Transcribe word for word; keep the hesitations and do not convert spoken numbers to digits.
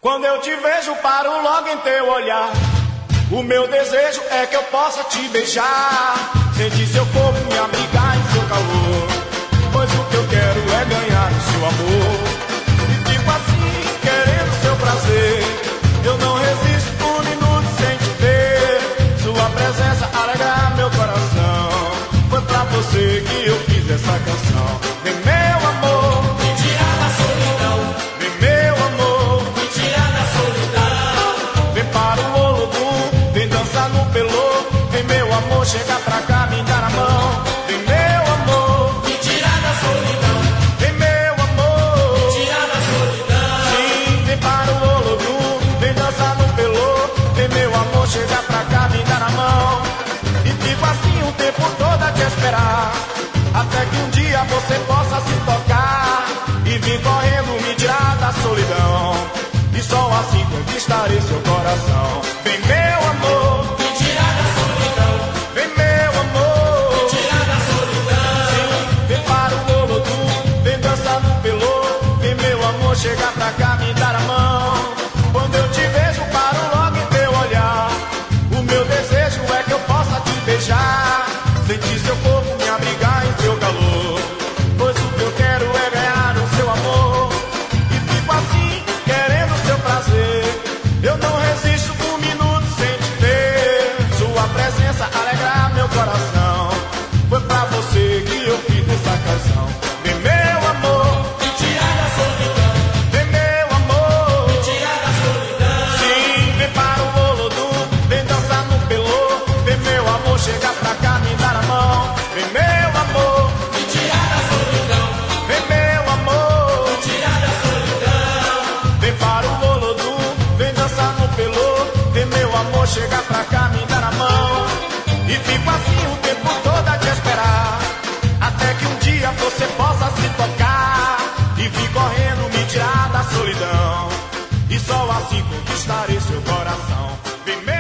Quando eu te vejo, paro logo em teu olhar. O meu desejo é que eu possa te beijar, sentir seu corpo, me abrigar em seu calor, pois o que eu quero é ganhar o seu amor. E fico assim, querendo seu prazer. Eu não resisto um minuto sem te ver. Sua presença alegra meu coração. Foi pra você que eu fiz essa canção. Vem, meu amor, me tirar da solidão. vem, meu amor, me tirar da solidão. vem para o Olodum, vem dançar no pelô. Vem, meu amor, chega pra cá, me dar a mão. Vem, meu amor, me tirar da solidão. vem, meu amor, me tirar da solidão. sim, vem para o Olodum, vem dançar no pelô. Vem, meu amor, chega pra cá, me dar a mão. E fico assim o tempo todo a te esperar, até que um dia você possa se tocar e vir correndo me tirar da solidão. E só assim conquistarei seu coração. Vem, meu amor, me tirar da solidão. vem, meu amor, me tirar da solidão. sim, vem para o Olodum, vem dançar no pelô. Vem, meu amor, chegar pra cá, me dar a mão. Quando eu te vejo, paro logo em teu olhar. O meu desejo é que eu possa te beijar, sentir seu corpo, me abrigar em teu calor, pois o que eu quero é ganhar o seu amor. E fico assim, querendo seu prazer. Eu não resisto um minuto sem te ver. Sua presença alegra meu coração. Foi pra você que eu fiz essa canção. Vem, meu amor, me tirar da solidão. vem, meu amor, me tirar da solidão. sim, vem para o Olodum, vem dançar no pelô. Vem, meu amor, chega pra cá, me dar a mão. Vem, meu amor, me tirar da solidão. vem, meu amor, me tirar da solidão. vem para o Olodum, vem dançar no pelô. Vem, meu amor, chega pra cá, me dar a mão. E fico assim o tempo todo a te esperar, até que um dia você possa se tocar e vir correndo me tirar da solidão. E só assim conquistarei seu coração. Vem,